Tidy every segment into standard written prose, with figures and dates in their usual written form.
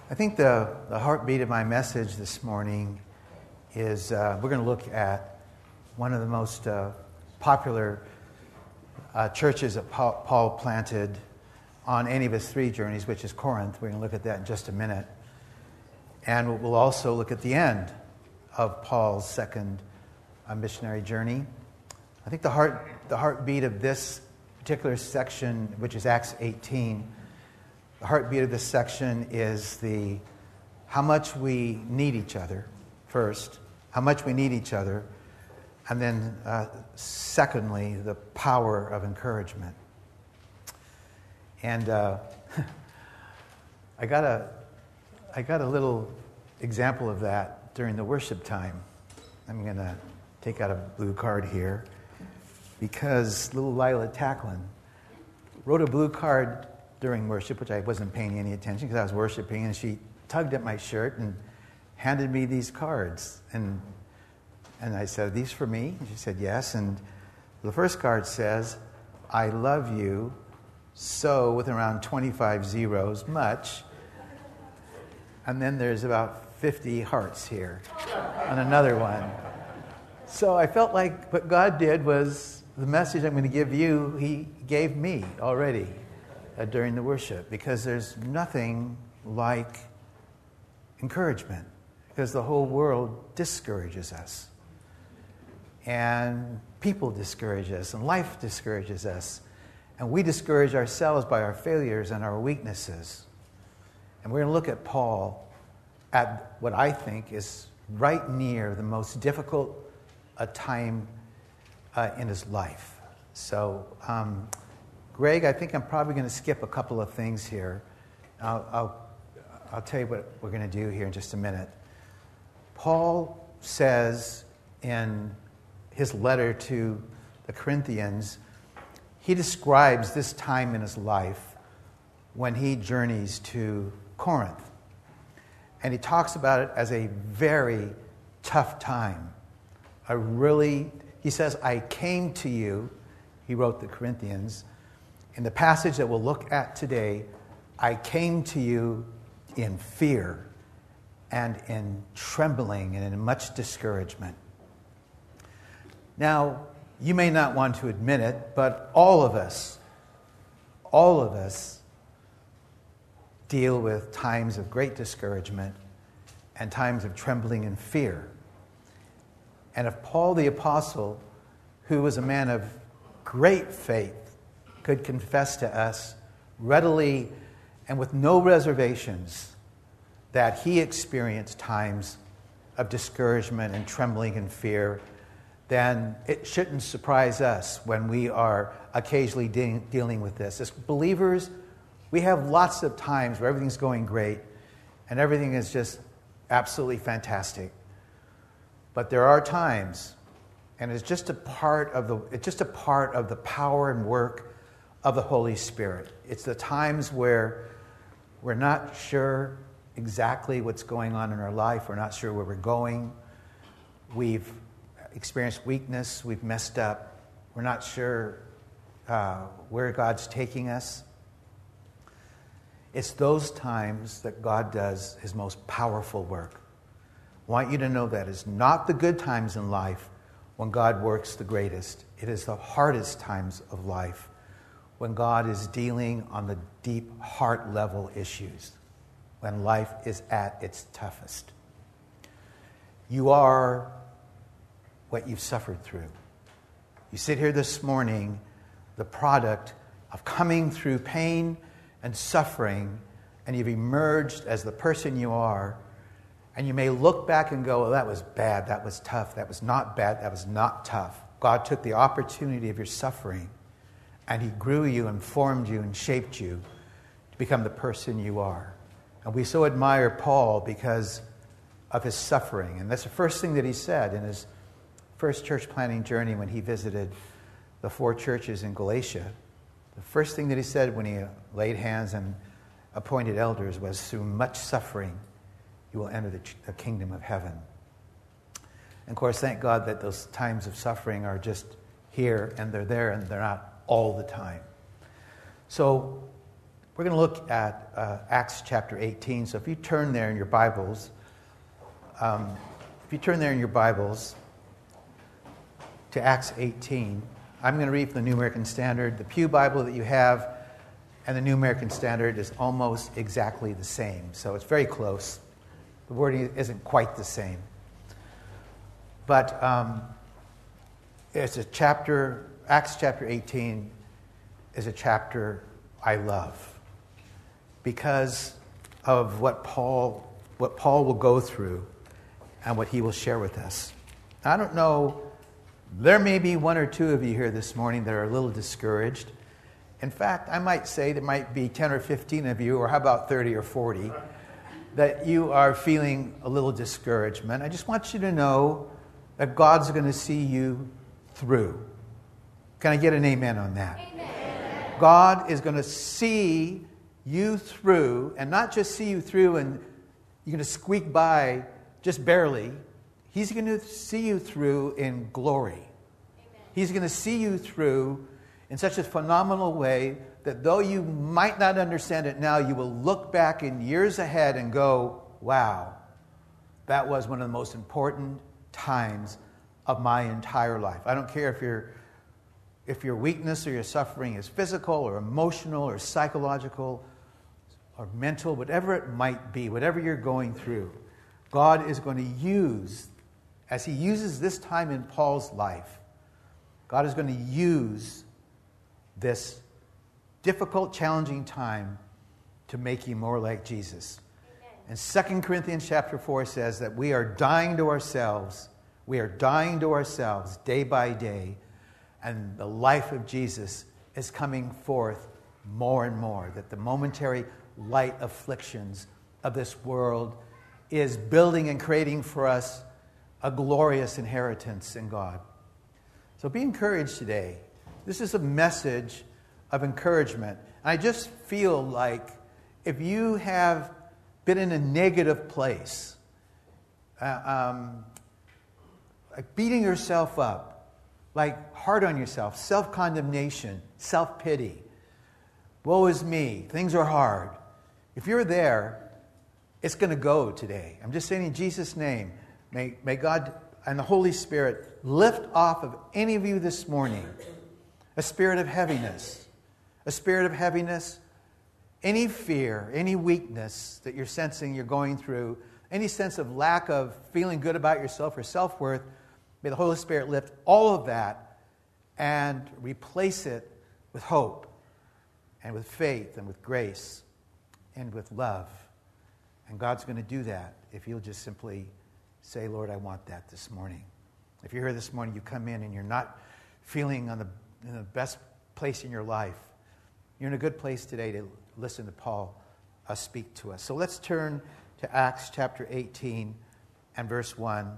I think the heartbeat of my message this morning is we're going to look at one of the most popular churches that Paul planted on any of his three journeys, which is Corinth. We're going to look at that in just a minute. And we'll also look at the end of Paul's second missionary journey. I think the heartbeat of this particular section, which is Acts 18, the heartbeat of this section is how much we need each other first, how much we need each other, and then secondly, the power of encouragement. And I got a little example of that during the worship time. I'm going to take out a blue card here because little Lila Tacklin wrote a blue card during worship, which I wasn't paying any attention because I was worshiping, and she tugged at my shirt and handed me these cards. And I said, "Are these for me?" And she said, "Yes." And the first card says, "I love you so," with around 25 zeros, much. And then there's about 50 hearts here on another one. So I felt like what God did was the message I'm going to give you, He gave me already during the worship, because there's nothing like encouragement, because the whole world discourages us. And people discourage us, and life discourages us. And we discourage ourselves by our failures and our weaknesses. And we're going to look at Paul at what I think is right near the most difficult time in his life. So, Greg, I think I'm probably going to skip a couple of things here. I'll tell you what we're going to do here in just a minute. Paul says in his letter to the Corinthians, he describes this time in his life when he journeys to Corinth. And he talks about it as a very tough time. He says, "I came to you," he wrote the Corinthians. In the passage that we'll look at today, "I came to you in fear and in trembling and in much discouragement." Now, you may not want to admit it, but all of us deal with times of great discouragement and times of trembling and fear. And if Paul the Apostle, who was a man of great faith, could confess to us readily and with no reservations that he experienced times of discouragement and trembling and fear, then it shouldn't surprise us when we are occasionally dealing with this. As believers, we have lots of times where everything's going great and everything is just absolutely fantastic. But there are times, and it's just a part of the power and work of the Holy Spirit. It's the times where we're not sure exactly what's going on in our life. We're not sure where we're going. We've experienced weakness. We've messed up. We're not sure where God's taking us. It's those times that God does His most powerful work. I want you to know that it's not the good times in life when God works the greatest. It is the hardest times of life when God is dealing on the deep heart level issues, when life is at its toughest. You are what you've suffered through. You sit here this morning, the product of coming through pain and suffering, and you've emerged as the person you are. And you may look back and go, "Well, that was bad, that was tough, that was not bad, that was not tough." God took the opportunity of your suffering, and He grew you and formed you and shaped you to become the person you are. And we so admire Paul because of his suffering. And that's the first thing that he said in his first church planting journey when he visited the 4 churches in Galatia. The first thing that he said when he laid hands and appointed elders was, "Through much suffering, you will enter the kingdom of heaven." And of course, thank God that those times of suffering are just here and they're there and they're not all the time. So We're going to look at Acts chapter 18. So if you turn there in your Bibles, to Acts 18, I'm going to read from the New American Standard. The Pew Bible that you have and the New American Standard is almost exactly the same. So it's very close. The wording isn't quite the same. But it's a chapter, Acts chapter 18 is a chapter I love because of what Paul will go through and what he will share with us. I don't know, there may be one or two of you here this morning that are a little discouraged. In fact, I might say there might be 10 or 15 of you, or how about 30 or 40, that you are feeling a little discouragement. I just want you to know that God's going to see you through. Can I get an amen on that? Amen. God is going to see you through, and not just see you through and you're going to squeak by just barely. He's going to see you through in glory. Amen. He's going to see you through in such a phenomenal way that though you might not understand it now, you will look back in years ahead and go, wow, that was one of the most important times of my entire life. I don't care if your weakness or your suffering is physical or emotional or psychological or mental, whatever it might be, whatever you're going through, God is going to use, as he uses this time in Paul's life, God is going to use this difficult, challenging time to make you more like Jesus. Amen. And 2 Corinthians chapter 4 says that we are dying to ourselves. We are dying to ourselves day by day. And the life of Jesus is coming forth more and more. That the momentary light afflictions of this world is building and creating for us a glorious inheritance in God. So be encouraged today. This is a message of encouragement. And I just feel like if you have been in a negative place, like beating yourself up, like hard on yourself, self-condemnation, self-pity, woe is me, things are hard. If you're there, it's going to go today. I'm just saying in Jesus' name, may God and the Holy Spirit lift off of any of you this morning a spirit of heaviness. A spirit of heaviness, any fear, any weakness that you're sensing you're going through, any sense of lack of feeling good about yourself or self-worth, may the Holy Spirit lift all of that and replace it with hope and with faith and with grace and with love. And God's going to do that if you'll just simply say, Lord, I want that this morning. If you're here this morning, you come in and you're not feeling in the best place in your life, you're in a good place today to listen to Paul speak to us. So let's turn to Acts chapter 18 and verse 1.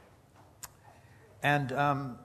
And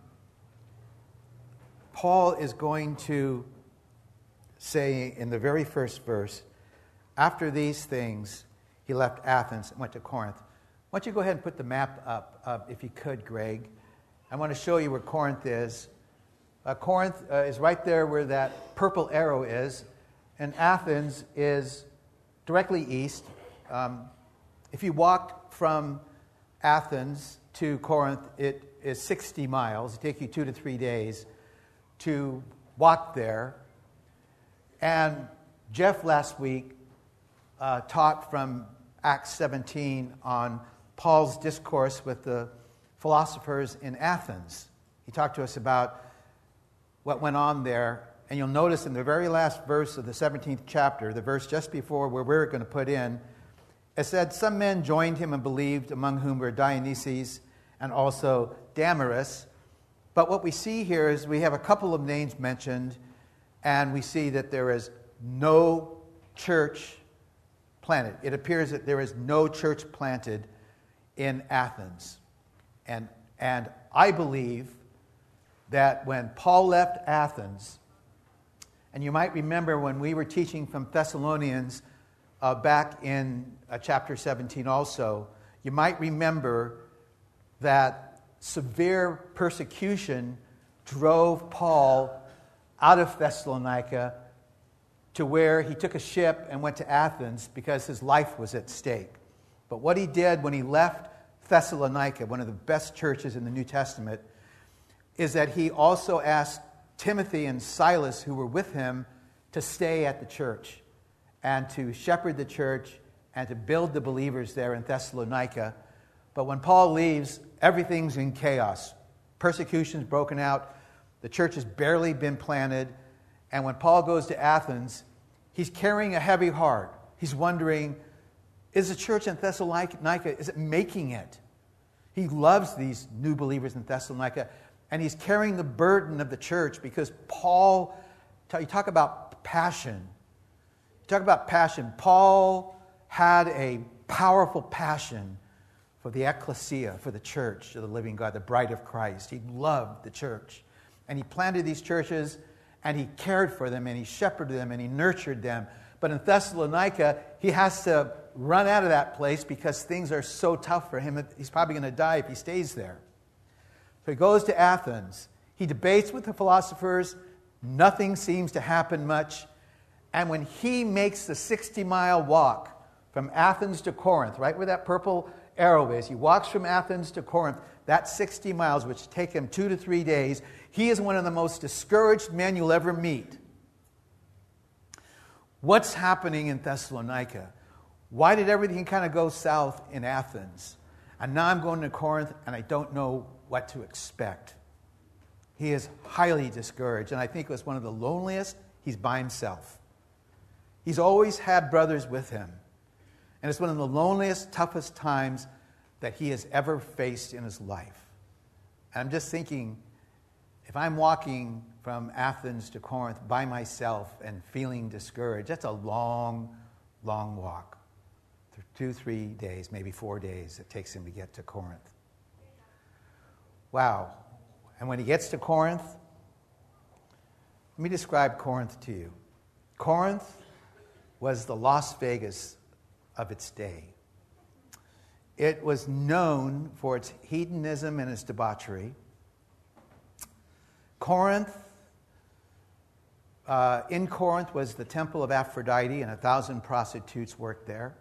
Paul is going to say in the very first verse, after these things, he left Athens and went to Corinth. Why don't you go ahead and put the map up if you could, Greg. I want to show you where Corinth is. Corinth is right there where that purple arrow is, and Athens is directly east. If you walk from Athens to Corinth, it is 60 miles. It takes you 2 to 3 days to walk there. And Jeff last week taught from Acts 17 on Paul's discourse with the philosophers in Athens. He talked to us about what went on there. And you'll notice in the very last verse of the 17th chapter, the verse just before where we're going to put in, it said, some men joined him and believed, among whom were Dionysius and also Damaris. But what we see here is we have a couple of names mentioned, and we see that there is no church planted. It appears that there is no church planted in Athens. And I believe that when Paul left Athens, and you might remember when we were teaching from Thessalonians back in chapter 17 also, you might remember that severe persecution drove Paul out of Thessalonica to where he took a ship and went to Athens because his life was at stake. But what he did when he left Thessalonica, one of the best churches in the New Testament, is that he also asked Timothy and Silas, who were with him, to stay at the church and to shepherd the church and to build the believers there in Thessalonica. But when Paul leaves, everything's in chaos. Persecution's broken out. The church has barely been planted. And when Paul goes to Athens, he's carrying a heavy heart. He's wondering, is the church in Thessalonica, is it making it? He loves these new believers in Thessalonica, and he's carrying the burden of the church because Paul, you talk about passion. You talk about passion. Paul had a powerful passion for the ecclesia, for the church of the living God, the bride of Christ. He loved the church. And he planted these churches, and he cared for them, and he shepherded them, and he nurtured them. But in Thessalonica, he has to run out of that place because things are so tough for him. He's probably going to die if he stays there. So he goes to Athens. He debates with the philosophers. Nothing seems to happen much. And when he makes the 60-mile walk from Athens to Corinth, right where that purple arrow is, he walks from Athens to Corinth, that's 60 miles, which take him 2 to 3 days. He is one of the most discouraged men you'll ever meet. What's happening in Thessalonica? Why did everything kind of go south in Athens? And now I'm going to Corinth, and I don't know what to expect. He is highly discouraged, and I think it was one of the loneliest. He's by himself. He's always had brothers with him. And it's one of the loneliest, toughest times that he has ever faced in his life. And I'm just thinking, if I'm walking from Athens to Corinth by myself and feeling discouraged, that's a long, long walk. 2, 3 days, maybe 4 days it takes him to get to Corinth. Wow. And when he gets to Corinth, let me describe Corinth to you. Corinth was the Las Vegas of its day. It was known for its hedonism and its debauchery. Corinth, in Corinth was the temple of Aphrodite, and 1,000 prostitutes worked there.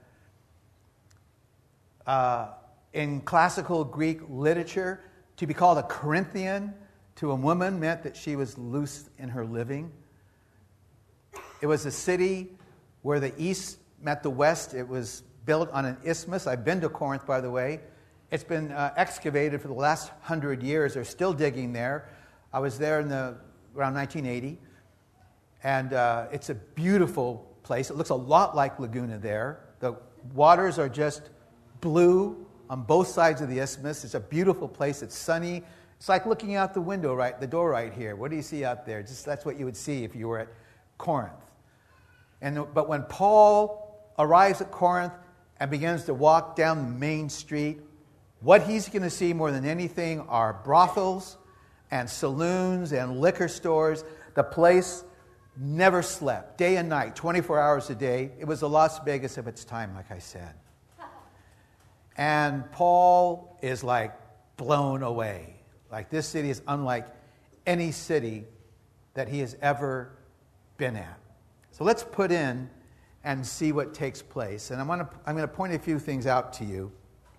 In classical Greek literature, to be called a Corinthian to a woman meant that she was loose in her living. It was a city where the east met the west. It was built on an isthmus. I've been to Corinth, by the way. It's been excavated for the last 100 years. They're still digging there. I was there around 1980. And it's a beautiful place. It looks a lot like Laguna there. The waters are just blue on both sides of the isthmus. It's a beautiful place. It's sunny. It's like looking out the window, the door right here. What do you see out there? Just that's what you would see if you were at Corinth. But when Paul arrives at Corinth and begins to walk down the main street, what he's going to see more than anything are brothels and saloons and liquor stores. The place never slept, day and night, 24 hours a day. It was the Las Vegas of its time, like I said. And Paul is like blown away. Like, this city is unlike any city that he has ever been at. So let's put in and see what takes place. And I'm going to point a few things out to you.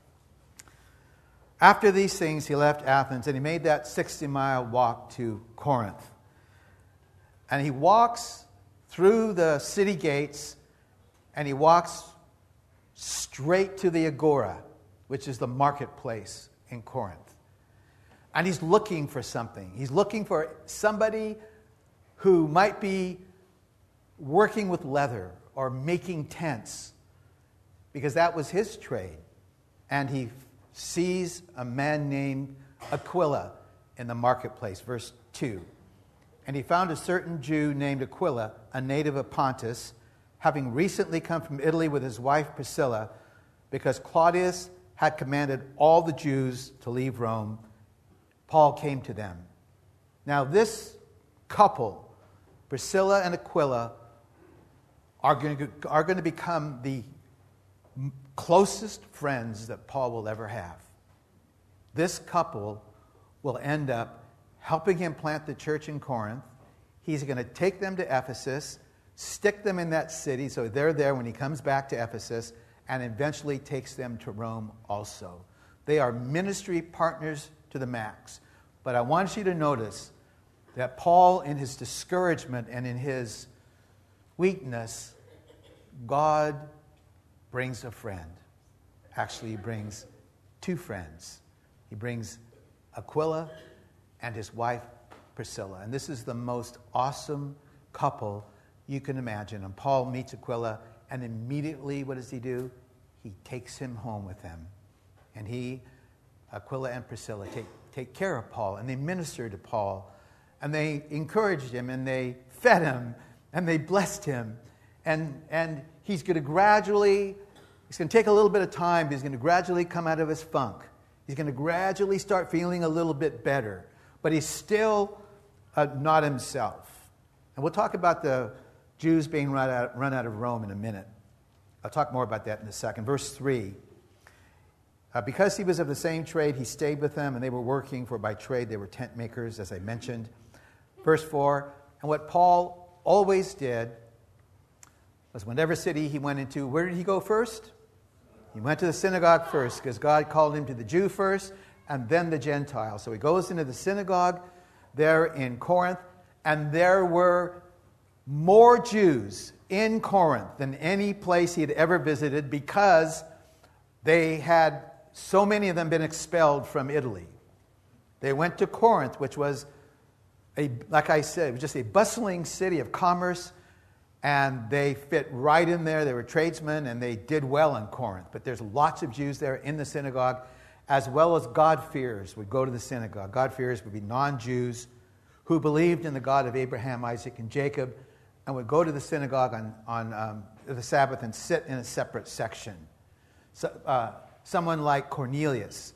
After these things, he left Athens, and he made that 60-mile walk to Corinth. And he walks through the city gates, and he walks straight to the Agora, which is the marketplace in Corinth. And he's looking for something. He's looking for somebody who might be working with leather or making tents, because that was his trade. And he sees a man named Aquila in the marketplace, verse 2. And he found a certain Jew named Aquila, a native of Pontus, having recently come from Italy with his wife Priscilla, because Claudius had commanded all the Jews to leave Rome. Paul came to them. Now this couple, Priscilla and Aquila, are going to become the closest friends that Paul will ever have. This couple will end up helping him plant the church in Corinth. He's going to take them to Ephesus, stick them in that city so they're there when he comes back to Ephesus, and eventually takes them to Rome also. They are ministry partners to the max. But I want you to notice that Paul, in his discouragement and in his weakness, God brings a friend. Actually, he brings two friends. He brings Aquila and his wife Priscilla. And this is the most awesome couple you can imagine. And Paul meets Aquila, and immediately, what does he do? He takes him home with him. And Aquila and Priscilla take care of Paul, and they minister to Paul, and they encouraged him, and they fed him, and they blessed him. And he's going to take a little bit of time, but he's going to gradually come out of his funk. He's going to gradually start feeling a little bit better. But he's still not himself. And we'll talk about the Jews being run out of Rome in a minute. I'll talk more about that in a second. Verse 3. Because he was of the same trade, he stayed with them, and they were working, for by trade they were tent makers, as I mentioned. Verse 4. And what Paul always did was whenever city he went into, where did he go first? He went to the synagogue first, because God called him to the Jew first, and then the Gentile. So he goes into the synagogue there in Corinth, and there were more Jews in Corinth than any place he had ever visited, because they had, so many of them, been expelled from Italy. They went to Corinth, which was, like I said, it was just a bustling city of commerce, and they fit right in there. They were tradesmen, and they did well in Corinth. But there's lots of Jews there in the synagogue, as well as God-fearers would go to the synagogue. God-fearers would be non-Jews who believed in the God of Abraham, Isaac, and Jacob, and would go to the synagogue on the Sabbath and sit in a separate section. So, someone like Cornelius,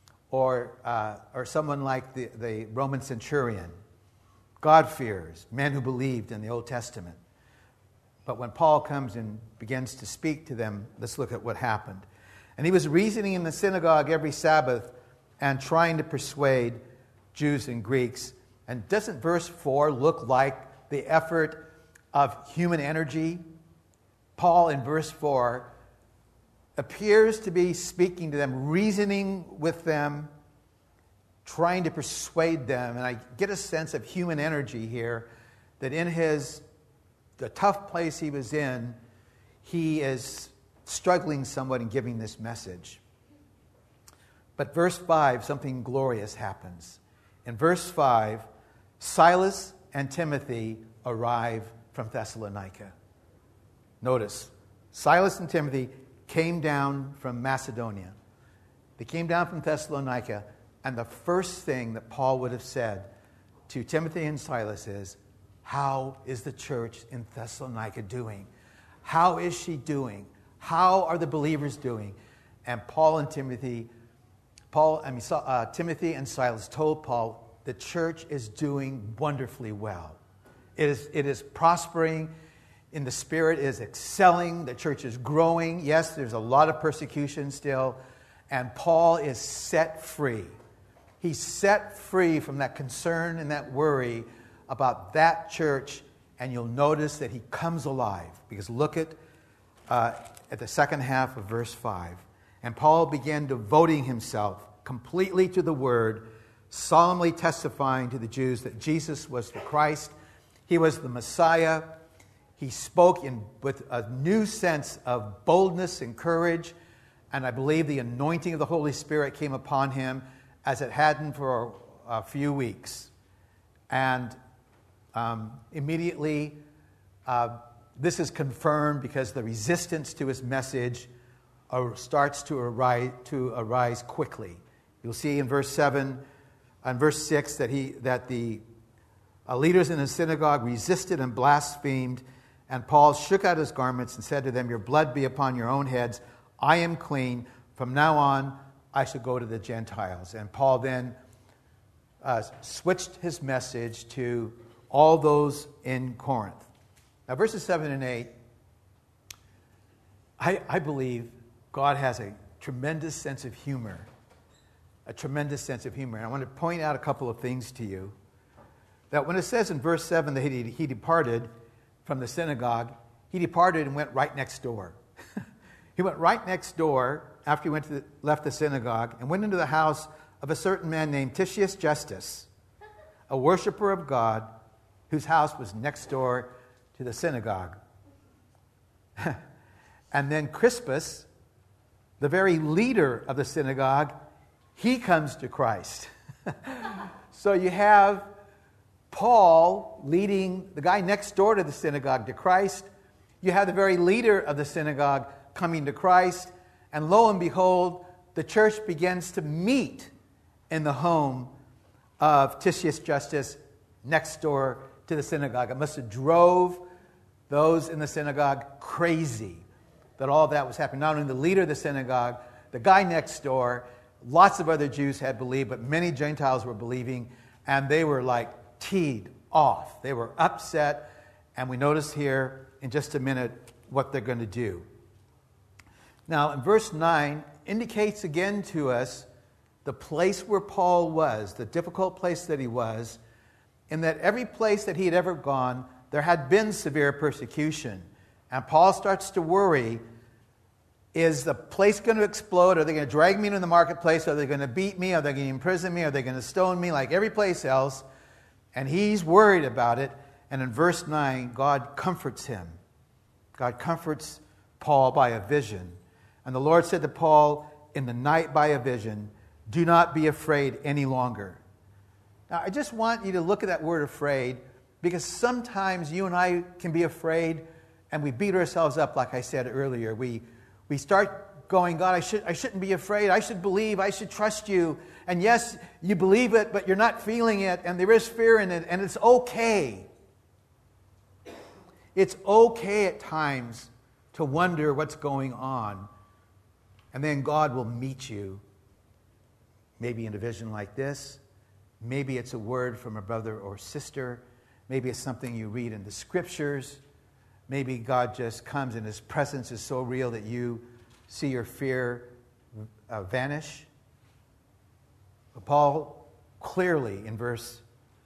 or someone like the Roman centurion, God-fearers, men who believed in the Old Testament. But when Paul comes and begins to speak to them, let's look at what happened. And he was reasoning in the synagogue every Sabbath and trying to persuade Jews and Greeks. And doesn't verse 4 look like the effort of human energy? Paul, in verse 4, appears to be speaking to them, reasoning with them, trying to persuade them. And I get a sense of human energy here, that in the tough place he was in, he is struggling somewhat in giving this message. But verse 5, something glorious happens. In verse 5, Silas and Timothy arrive from Thessalonica. Notice, Silas and Timothy came down from Macedonia. They came down from Thessalonica, and the first thing that Paul would have said to Timothy and Silas is, how is the church in Thessalonica doing? How is she doing? How are the believers doing? And Timothy and Silas told Paul, the church is doing wonderfully well. It is prospering in the spirit, it is excelling. The church is growing. Yes, there's a lot of persecution still. And Paul is set free. He's set free from that concern and that worry about that church. And you'll notice that he comes alive. Because look at the second half of verse 5. And Paul began devoting himself completely to the word, solemnly testifying to the Jews that Jesus was the Christ. He was the Messiah. He spoke with a new sense of boldness and courage. And I believe the anointing of the Holy Spirit came upon him as it hadn't for a few weeks. And immediately, this is confirmed because the resistance to his message starts to arise quickly. You'll see in verse 7 and verse 6 that the leaders in the synagogue resisted and blasphemed, and Paul shook out his garments and said to them, your blood be upon your own heads. I am clean. From now on, I shall go to the Gentiles. And Paul then switched his message to all those in Corinth. Now, verses 7 and 8, I believe God has a tremendous sense of humor. A tremendous sense of humor. And I want to point out a couple of things to you. That when it says in verse 7 that he departed from the synagogue, he departed and went right next door. He went right next door after he left the synagogue and went into the house of a certain man named Titius Justus, a worshiper of God, whose house was next door to the synagogue. And then Crispus, the very leader of the synagogue, he comes to Christ. So you have Paul leading the guy next door to the synagogue to Christ. You have the very leader of the synagogue coming to Christ. And lo and behold, the church begins to meet in the home of Titius Justus next door to the synagogue. It must have drove those in the synagogue crazy that all that was happening. Not only the leader of the synagogue, the guy next door, lots of other Jews had believed, but many Gentiles were believing, and they were like teed off. They were upset, and we notice here in just a minute what they're going to do. Now, in verse 9, indicates again to us the place where Paul was, the difficult place that he was, in that every place that he had ever gone, there had been severe persecution. And Paul starts to worry, is the place going to explode? Are they going to drag me into the marketplace? Are they going to beat me? Are they going to imprison me? Are they going to stone me like every place else? And he's worried about it. And in verse 9, God comforts him. God comforts Paul by a vision. And the Lord said to Paul in the night by a vision, "Do not be afraid any longer." Now, I just want you to look at that word afraid, because sometimes you and I can be afraid and we beat ourselves up, like I said earlier. We start going, God, I shouldn't be afraid. I should believe. I should trust you. And yes, you believe it, but you're not feeling it, and there is fear in it, and it's okay. It's okay at times to wonder what's going on. And then God will meet you, maybe in a vision like this. Maybe it's a word from a brother or sister. Maybe it's something you read in the scriptures. Maybe God just comes and his presence is so real that you see your fear vanish. But Paul clearly in verse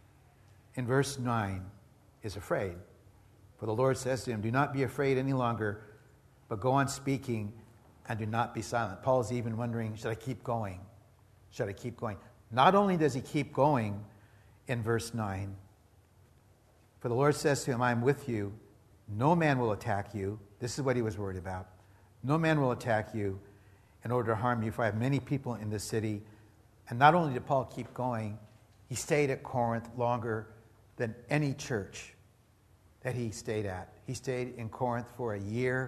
9 is afraid. For the Lord says to him, "Do not be afraid any longer, but go on speaking and do not be silent." Paul's even wondering, should I keep going? Should I keep going? Not only does he keep going in verse 9, for the Lord says to him, "I am with you. No man will attack you." This is what he was worried about. "No man will attack you in order to harm you, for I have many people in this city." And not only did Paul keep going, he stayed at Corinth longer than any church that he stayed at. He stayed in Corinth for 1.5 years.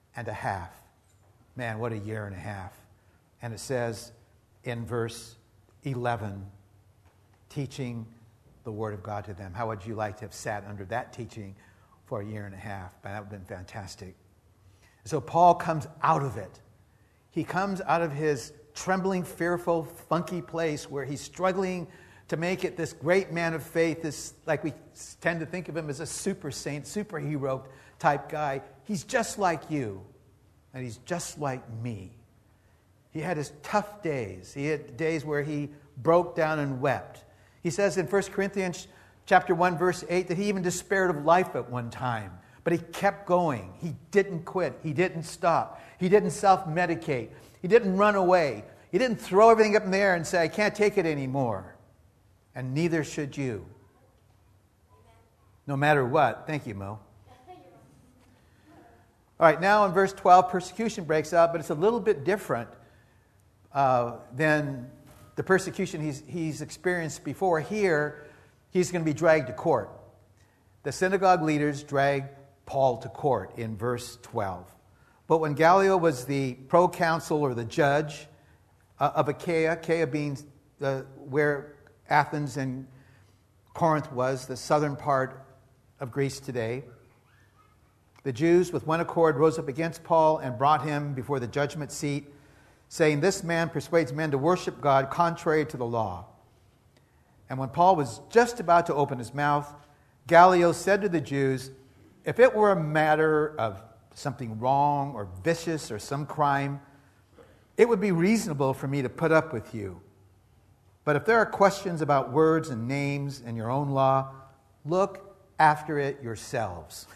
Man, what 1.5 years. And it says in verse 11, teaching the Word of God to them. How would you like to have sat under that teaching for 1.5 years? That would have been fantastic. So Paul comes out of it. He comes out of his trembling, fearful, funky place where he's struggling to make it this great man of faith, this, like we tend to think of him as a super saint, superhero type guy. He's just like you, and he's just like me. He had his tough days. He had days where he broke down and wept. He says in 1 Corinthians chapter 1, verse 8, that he even despaired of life at one time. But he kept going. He didn't quit. He didn't stop. He didn't self-medicate. He didn't run away. He didn't throw everything up in the air and say, "I can't take it anymore." And neither should you. No matter what. Thank you, Mo. All right, now in verse 12, persecution breaks out, but it's a little bit different than the persecution he's experienced before. Here, he's going to be dragged to court. The synagogue leaders drag Paul to court in verse 12. But when Gallio was the proconsul or the judge of Achaia being where Athens and Corinth was, the southern part of Greece today, the Jews with one accord rose up against Paul and brought him before the judgment seat, saying, "This man persuades men to worship God contrary to the law." And when Paul was just about to open his mouth, Gallio said to the Jews, "If it were a matter of something wrong or vicious or some crime, it would be reasonable for me to put up with you. But if there are questions about words and names and your own law, look, after it yourselves.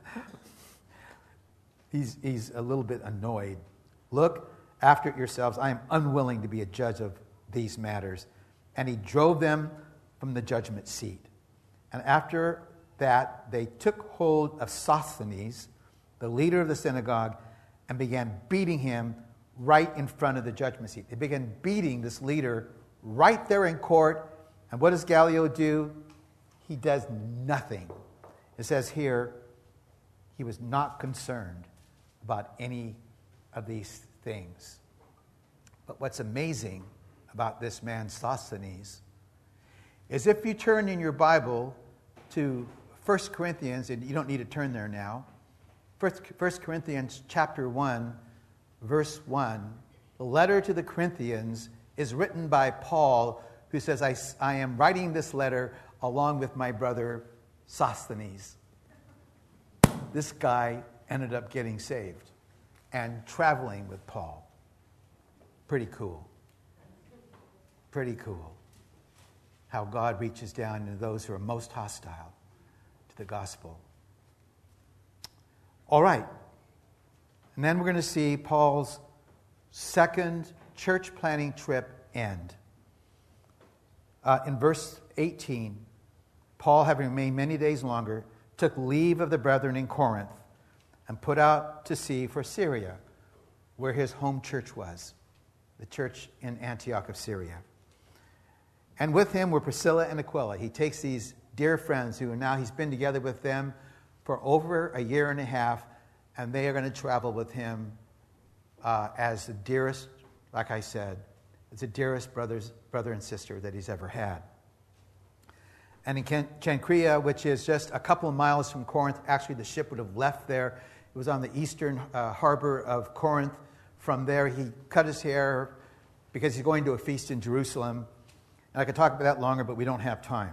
He's a little bit annoyed. Look after it yourselves. I am unwilling to be a judge of these matters. And he drove them from the judgment seat. And after that, they took hold of Sosthenes, the leader of the synagogue, and began beating him right in front of the judgment seat. They began beating this leader right there in court. And what does Gallio do? He does nothing. It says here, he was not concerned about any of these things. But what's amazing about this man Sosthenes is if you turn in your Bible to 1 Corinthians, and you don't need to turn there now, 1 Corinthians chapter 1, verse 1, the letter to the Corinthians is written by Paul, who says, I am writing this letter along with my brother Sosthenes. This guy ended up getting saved and traveling with Paul. Pretty cool. Pretty cool. How God reaches down into those who are most hostile to the gospel. All right. And then we're going to see Paul's second church planting trip end. In verse 18, Paul, having remained many days longer, took leave of the brethren in Corinth and put out to sea for Syria, where his home church was, the church in Antioch of Syria. And with him were Priscilla and Aquila. He takes these dear friends who are now, he's been together with them for over a year and a half, and they are going to travel with him as the dearest, like I said, as the dearest brother and sister that he's ever had. And in Cenchrea, which is just a couple of miles from Corinth, actually the ship would have left there. It was on the eastern harbor of Corinth. From there, he cut his hair because he's going to a feast in Jerusalem. And I could talk about that longer, but we don't have time.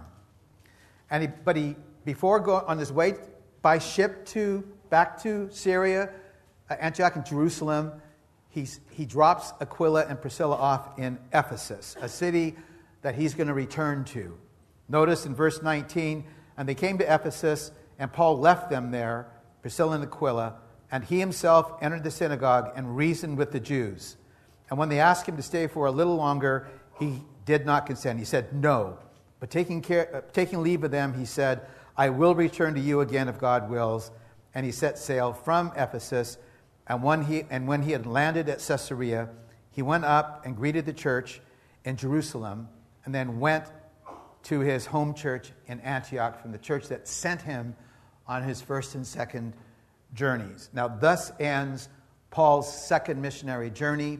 Before going on his way by ship back to Syria, Antioch and Jerusalem, he drops Aquila and Priscilla off in Ephesus, a city that he's going to return to. Notice in verse 19, and they came to Ephesus, and Paul left them there, Priscilla and Aquila, and he himself entered the synagogue and reasoned with the Jews. And when they asked him to stay for a little longer, he did not consent. He said no. But taking leave of them, he said, I will return to you again if God wills. And he set sail from Ephesus. And when he had landed at Caesarea, he went up and greeted the church in Jerusalem, and then went to his home church in Antioch from the church that sent him on his first and second journeys. Now, thus ends Paul's second missionary journey.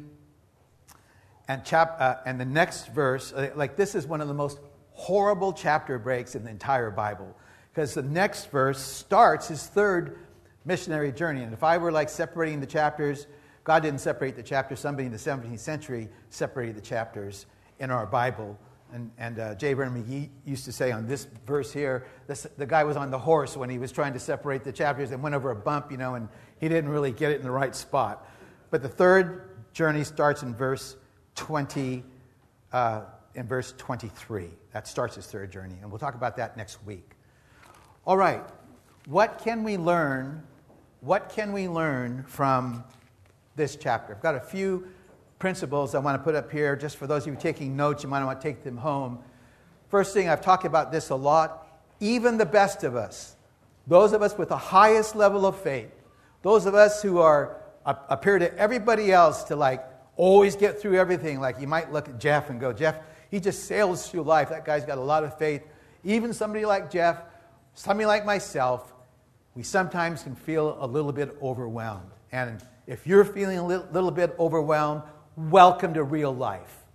And the next verse, this is one of the most horrible chapter breaks in the entire Bible, because the next verse starts his third missionary journey. And if I were separating the chapters, God didn't separate the chapters. Somebody in the 17th century separated the chapters in our Bible. And J. Vernon McGee used to say on this verse here, the guy was on the horse when he was trying to separate the chapters and went over a bump, and he didn't really get it in the right spot. But the third journey starts in verse 20, in verse 23. That starts his third journey, and we'll talk about that next week. All right, what can we learn? What can we learn from this chapter? I've got a few principles I want to put up here just for those of you taking notes. You might want to take them home. First thing, I've talked about this a lot. Even the best of us, those of us with the highest level of faith, those of us who appear to everybody else to always get through everything. Like you might look at Jeff and go, Jeff, he just sails through life. That guy's got a lot of faith. Even somebody like Jeff, somebody like myself, we sometimes can feel a little bit overwhelmed. And if you're feeling a little bit overwhelmed, welcome to real life.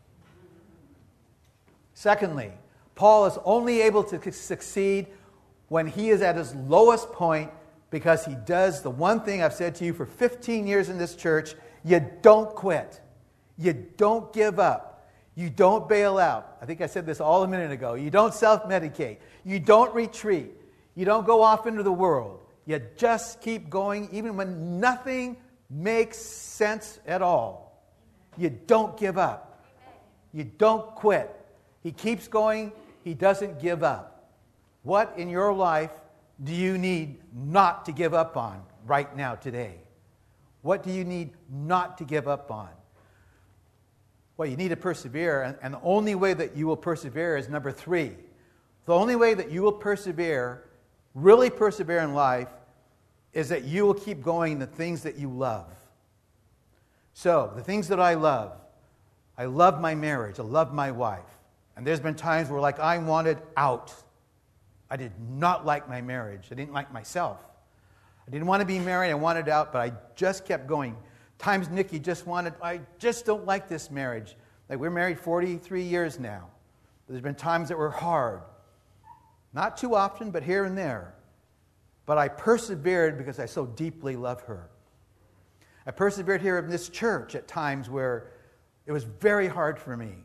Secondly, Paul is only able to succeed when he is at his lowest point, because he does the one thing I've said to you for 15 years in this church: you don't quit. You don't give up. You don't bail out. I think I said this all a minute ago. You don't self-medicate. You don't retreat. You don't go off into the world. You just keep going even when nothing makes sense at all. You don't give up. You don't quit. He keeps going. He doesn't give up. What in your life do you need not to give up on right now, today? What do you need not to give up on? Well, you need to persevere, and the only way that you will persevere is number 3. The only way that you will persevere, really persevere in life, is that you will keep going in the things that you love. So, the things that I love my marriage, I love my wife. And there's been times where I wanted out. I did not like my marriage. I didn't like myself. I didn't want to be married. I wanted out, but I just kept going. Times Nikki I just don't like this marriage. We're married 43 years now. There's been times that were hard. Not too often, but here and there. But I persevered because I so deeply love her. I persevered here in this church at times where it was very hard for me.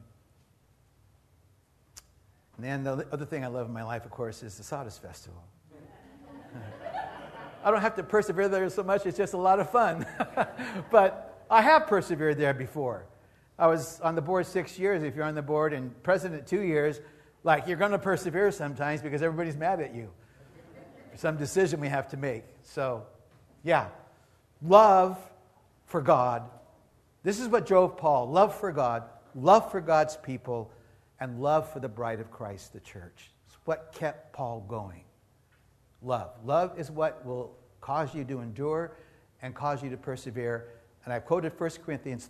And then the other thing I love in my life, of course, is the Sawdust Festival. I don't have to persevere there so much. It's just a lot of fun. But I have persevered there before. I was on the board 6 years. If you're on the board and president 2 years, you're going to persevere sometimes because everybody's mad at you for some decision we have to make. So, yeah, love for God. This is what drove Paul. Love for God, love for God's people, and love for the bride of Christ, the church. It's what kept Paul going. Love. Love is what will cause you to endure and cause you to persevere. And I quoted 1 Corinthians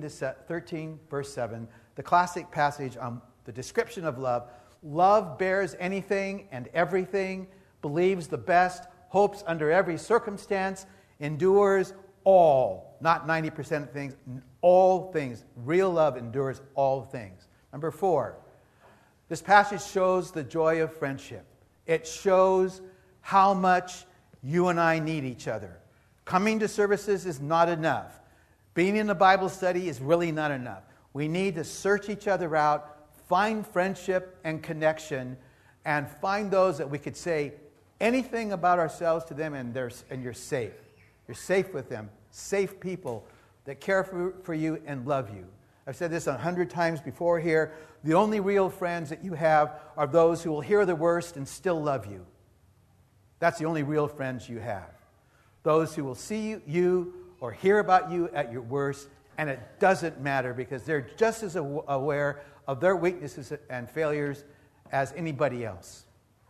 13, verse 7, the classic passage on the description of love. Love bears anything and everything, believes the best, hopes under every circumstance, endures all, not 90% of things, all things. Real love endures all things. Number 4, this passage shows the joy of friendship. It shows how much you and I need each other. Coming to services is not enough. Being in a Bible study is really not enough. We need to search each other out, find friendship and connection, and find those that we could say anything about ourselves to them, and you're safe. You're safe with them. Safe people that care for you and love you. I've said this 100 times before here. The only real friends that you have are those who will hear the worst and still love you. That's the only real friends you have. Those who will see you or hear about you at your worst, and it doesn't matter because they're just as aware of their weaknesses and failures as anybody else.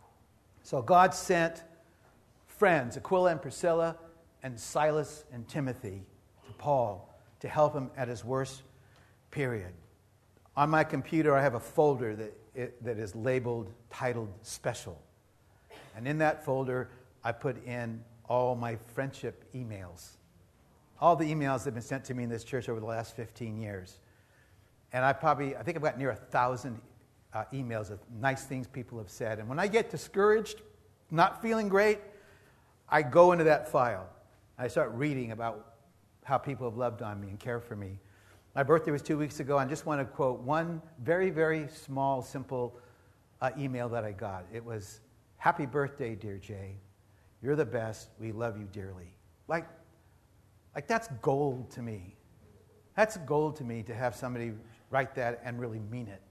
So God sent friends, Aquila and Priscilla, and Silas and Timothy to Paul to help him at his worst period. On my computer, I have a folder that is titled Special. And in that folder, I put in all my friendship emails. All the emails that have been sent to me in this church over the last 15 years. And I think I've got near 1,000 emails of nice things people have said. And when I get discouraged, not feeling great, I go into that file. I start reading about how people have loved on me and cared for me. My birthday was 2 weeks ago. I just want to quote one very, very small, simple email that I got. It was, "Happy birthday, dear Jay. You're the best. We love you dearly." Like that's gold to me. That's gold to me to have somebody write that and really mean it.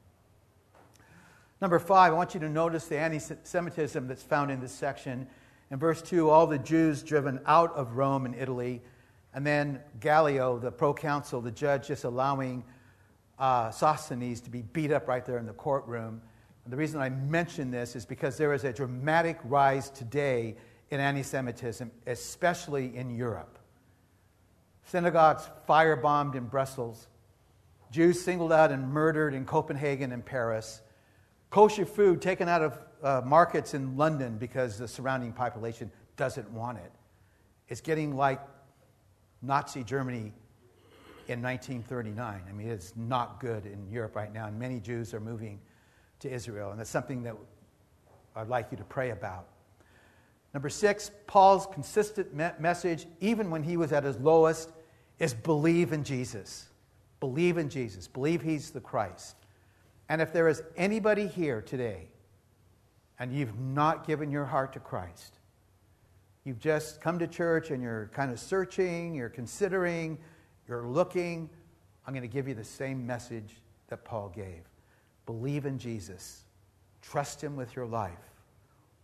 Number 5, I want you to notice the anti-Semitism that's found in this section. In verse 2, all the Jews driven out of Rome and Italy, and then Gallio, the proconsul, the judge, just allowing Sosthenes to be beat up right there in the courtroom. And the reason I mention this is because there is a dramatic rise today in anti-Semitism, especially in Europe. Synagogues firebombed in Brussels. Jews singled out and murdered in Copenhagen and Paris. Kosher food taken out of markets in London because the surrounding population doesn't want it. It's getting like Nazi Germany in 1939. I mean, it's not good in Europe right now, and many Jews are moving to Israel, and that's something that I'd like you to pray about. Number 6, Paul's consistent message, even when he was at his lowest, is believe in Jesus. Believe in Jesus. Believe he's the Christ. And if there is anybody here today and you've not given your heart to Christ, you've just come to church and you're kind of searching, you're considering, you're looking, I'm going to give you the same message that Paul gave. Believe in Jesus. Trust him with your life.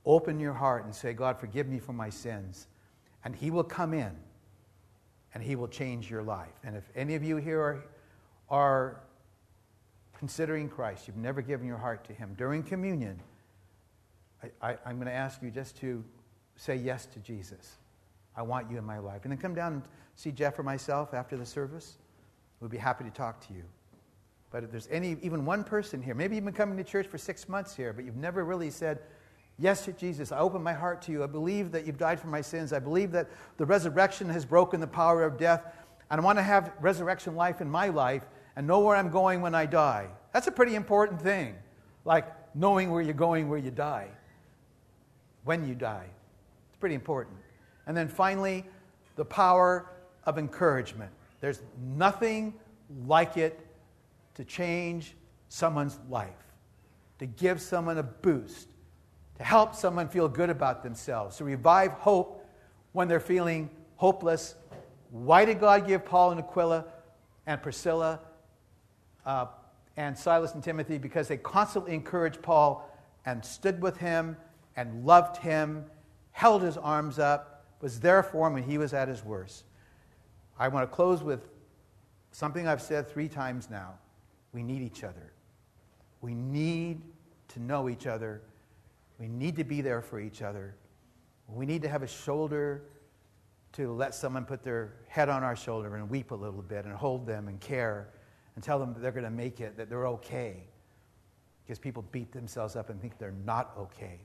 open your heart and say, God, forgive me for my sins. And he will come in and he will change your life. And if any of you here are considering Christ, you've never given your heart to him, during communion, I'm going to ask you just to say yes to Jesus. I want you in my life. And then come down and see Jeff or myself after the service. We'll be happy to talk to you. But if there's even one person here, maybe you've been coming to church for 6 months here, but you've never really said yes to Jesus. I open my heart to you. I believe that you've died for my sins. I believe that the resurrection has broken the power of death. And I want to have resurrection life in my life and know where I'm going when I die. That's a pretty important thing. Like knowing where you're going when you die. When you die. It's pretty important. And then finally, the power of encouragement. There's nothing like it to change someone's life, to give someone a boost, to help someone feel good about themselves, to revive hope when they're feeling hopeless. Why did God give Paul and Aquila and Priscilla and Silas and Timothy? Because they constantly encouraged Paul and stood with him and loved him, held his arms up, was there for him when he was at his worst. I want to close with something I've said 3 times now. We need each other. We need to know each other. We need to be there for each other. We need to have a shoulder to let someone put their head on our shoulder and weep a little bit and hold them and care and tell them that they're going to make it, that they're okay. Because people beat themselves up and think they're not okay.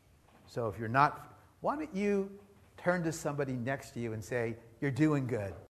So if you're not, why don't you turn to somebody next to you and say, you're doing good.